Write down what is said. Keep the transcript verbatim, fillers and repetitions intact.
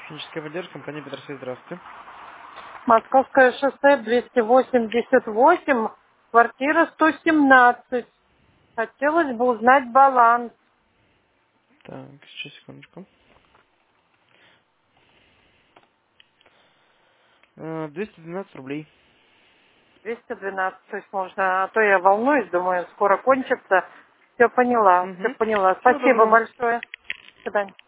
Техническая поддержка, компания Петросвет, здравствуйте. Московское шоссе двести восемьдесят восемь, квартира сто семнадцать. Хотелось бы узнать баланс. Так, сейчас, секундочку. Э, двести двенадцать рублей. двести двенадцать, то есть можно, а то я волнуюсь, думаю, скоро кончится. Все поняла, все Угу. поняла. Всего Спасибо доброго. большое. До свидания.